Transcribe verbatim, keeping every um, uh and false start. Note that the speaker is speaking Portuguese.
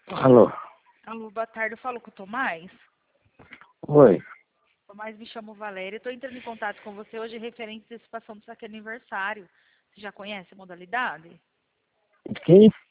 Alô? Alô, boa tarde. Eu falo com o Tomás. Oi. Tomás, me chamo Valéria. Estou entrando em contato com você hoje referente à antecipação do saque aniversário. Você já conhece a modalidade? Quem?